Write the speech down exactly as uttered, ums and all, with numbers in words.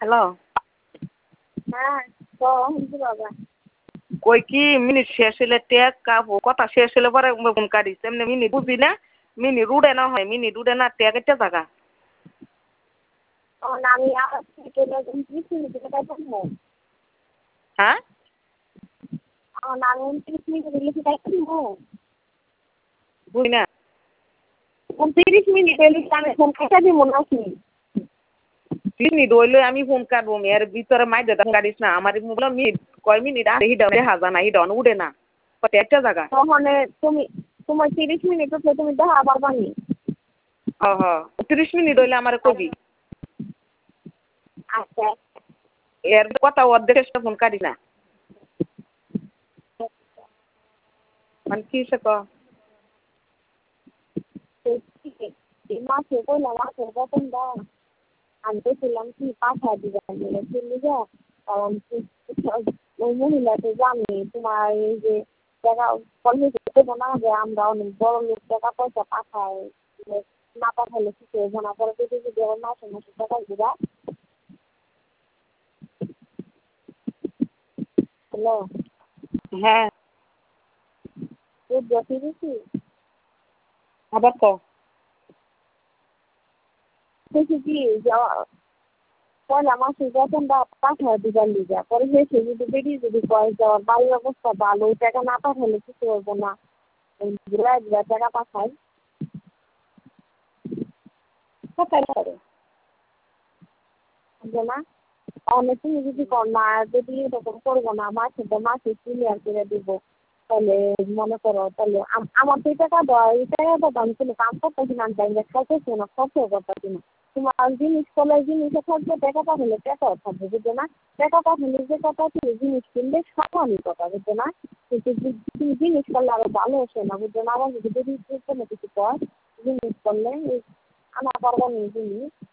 Hello. হ্যাঁ ক শুনছি বাবা। কই কি মিনিট শেষ হলে টেক কাবো কথা শেষ হলে পরে ফোন কাটিস এমনি মিনিট বুঝি না মিনিট উড়ে না হয় মিনিট উড়ে না টেক একটা জায়গা। তখন আমি আবার থেকে উনত্রিশ মিনিট টাইপ হ্যাঁ তখন আমি উনত্রিশ মিনিট লিখে টাইপ দিব বুঝি না উনত্রিশ মিনিট লিখে আমি ফোন কেটে দিব নাকি মিনিট হইলে আমি ফোন কাটবো এর ভিতরে মাই দেতা কাটিস না আমার মোবাইল মিনিট কয় মিনিট আর হিডা দেখা না হিডা উড়ে না কত একটা জায়গা। তখন তুমি তোমার তিরিশ মিনিট হচ্ছে তুমি দেখা পারবা নি। হ হ ত্রিশ মিনিট হইলে আমার কবি। আচ্ছা এর কথা অর্ধেক চেষ্টা ফোন কাটি না মানে কি সে ক মাসে কইলাম মাসের বেতনটা আমি বলছিলাম কি পাঁচ হাজার দিবেন বলে চলে যা কারণ ওই মহিলা তো জানি তোমার এই যে টাকা কলেজে দেবো না যে আমরা অনেক বড় লোক টাকা পয়সা পাঠাই না পাঠালে কিছু হইব না পরে যদি যদি আবার মাসে মাসে টাকা দিবা। হ্যালো হ্যাঁ বুঝতে দিছি আবার ক দেখি কি পয়লা মাসের বেতনটা পাঠায় দিবার লিগা পরে হেসে যদি বেরিয়ে যদি কয় যাওয়ার বাড়ির অবস্থা ভালো ওই টাকা না পাঠালে কিছু হইব না ঘুরাই দিবা টাকা পাঠাই কোথায় করে না অনেক তুমি যদি কর না যদি এরকম করবো না মাসে মাসে ক্লিয়ার করে দিব তাহলে মনে করো তাহলে আমার তো টাকা দেওয়া এই টাকা দেবো আমি কোনো কাম করতেছি না আমি খাইতেছি না খরচও করতেছি না তোমার জিনিস করলে জিনিসও থাকবে টাকা পাঠালে টাকাও থাকবে বুঝছো না টাকা পাঠালে যে কথা ছিল জিনিস কিনলে সমানই কথা বুঝছো না কিন্তু তুমি জিনিস করলে আরো ভালো হচ্ছে না বুঝছো না আবার যদি কোনো কিছু কর জিনিস করলে আনা পারবো না জিনিস